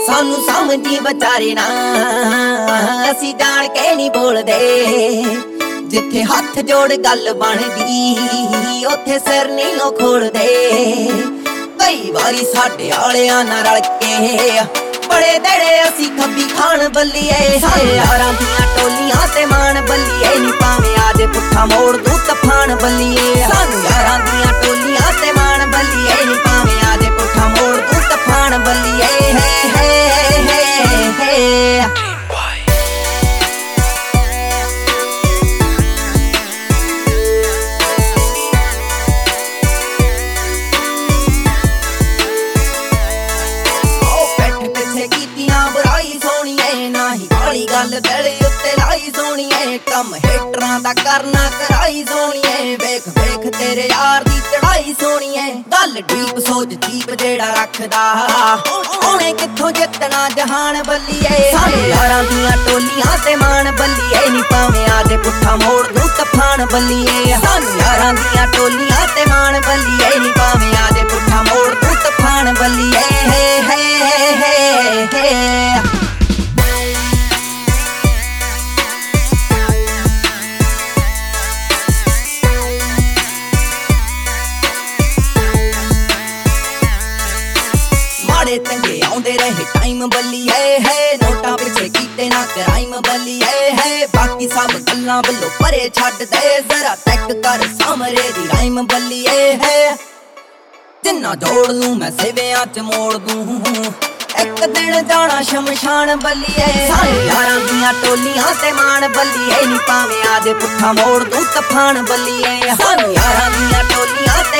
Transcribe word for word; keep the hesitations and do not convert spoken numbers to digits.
सानू समझी विचारे ना असी जान के नहीं बोलदे जिथे हथ जोड़ गल बनदी उथे सिर नहीं लो खोलदे कई बारी साडे आलियां नाल रल के बड़े दड़े असी खब्बी खान बल्लीए सारे यारां दियां टोलियां ते मान बल्लीए नी भावें आजे पुट्ठा मोड़ दूं तफान बल्लीए सानू यारां दियां टोलियां ते मान बल्लीए नी भावें आजे पुट्ठा मोड़ दूं तफान बल्लीए हे हे हे हे गल दिल उत्ते लाई सोहणीए कम हेटरां दा करना कराई सोहणीए वेख वेख तेरे यार दी चढ़ाई सोहणीए गल डीप सोच जीप जेड़ा रखदा ओने कित्थों जितना जहान बल्लीए सारे यारां दियां टोलियां ते मान बल्लीए नी भावें आजे पुट्ठा मोड़ दूं तफान बल्लीए सानू यारां दियां टोलियां ते मान बल्लीए नी भावें आजे पुट्ठा मोड़ दूं तफान बल्लीए हे हे हे हे चंगे आउंदे रहे टाइम बल्लीए है नोटा पिछे कीते ना क्राइम बल्लीए है बाकी सब गल्लां बल्लो परे छड्ड दे जरा चेक कर सामरे दी राइम बल्लीए है जिन्ना जोड़ लूं मैं सिवियां च मोड़ दूं एक दिन जाना शमशान बल्लीए सारे यारां दियां टोलियां ते मान बल्लीए नी भावें आजे पुट्ठा मोड़ दूं तफान बल्लीए सानू यारां दियां टोलियां